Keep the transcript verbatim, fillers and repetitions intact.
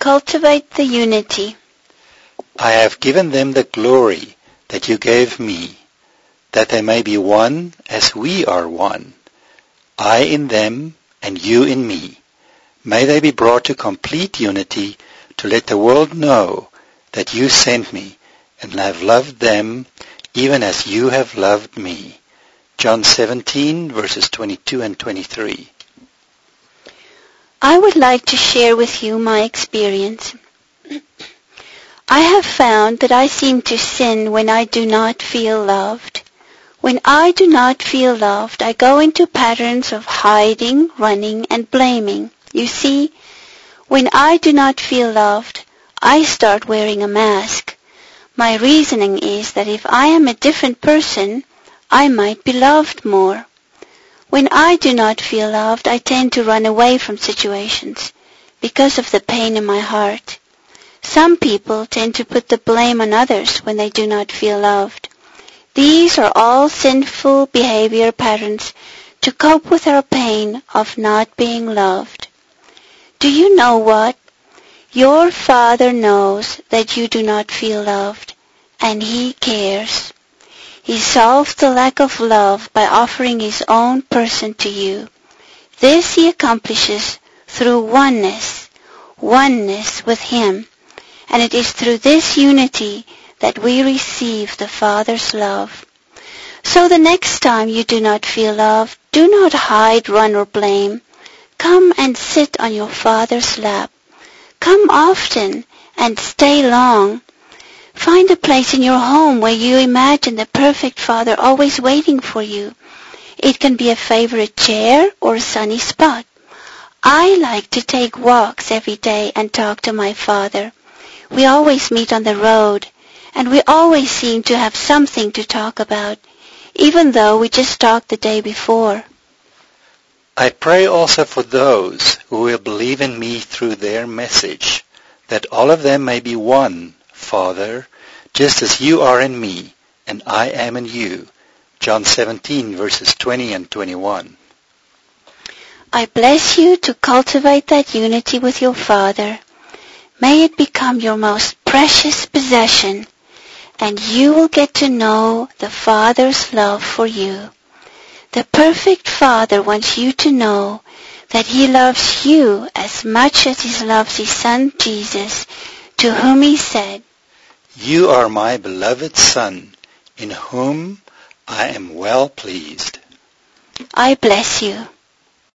cultivate the unity. I have given them the glory that you gave me, that they may be one as we are one, I in them and you in me. May they be brought to complete unity to let the world know that you sent me and have loved them even as you have loved me. John seventeen, verses twenty-two and twenty-three. I would like to share with you my experience. I have found that I seem to sin when I do not feel loved. When I do not feel loved, I go into patterns of hiding, running, and blaming. You see, when I do not feel loved, I start wearing a mask. My reasoning is that if I am a different person, I might be loved more. When I do not feel loved, I tend to run away from situations because of the pain in my heart. Some people tend to put the blame on others when they do not feel loved. These are all sinful behavior patterns to cope with our pain of not being loved. Do you know what? Your Father knows that you do not feel loved, and He cares. He solves the lack of love by offering His own person to you. This He accomplishes through oneness, oneness with Him, and it is through this unity that we receive the Father's love. So the next time you do not feel love, do not hide, run, or blame. Come and sit on your Father's lap. Come often and stay long. Find a place in your home where you imagine the perfect Father always waiting for you. It can be a favorite chair or a sunny spot. I like to take walks every day and talk to my Father. We always meet on the road, and we always seem to have something to talk about, even though we just talked the day before. I pray also for those who will believe in me through their message, that all of them may be one, Father, just as you are in me, and I am in you. John seventeen, verses twenty and twenty-one. I bless you to cultivate that unity with your Father. May it become your most precious possession, and you will get to know the Father's love for you. The perfect Father wants you to know that He loves you as much as He loves His Son Jesus, to whom He said, You are my beloved Son, in whom I am well pleased. I bless you.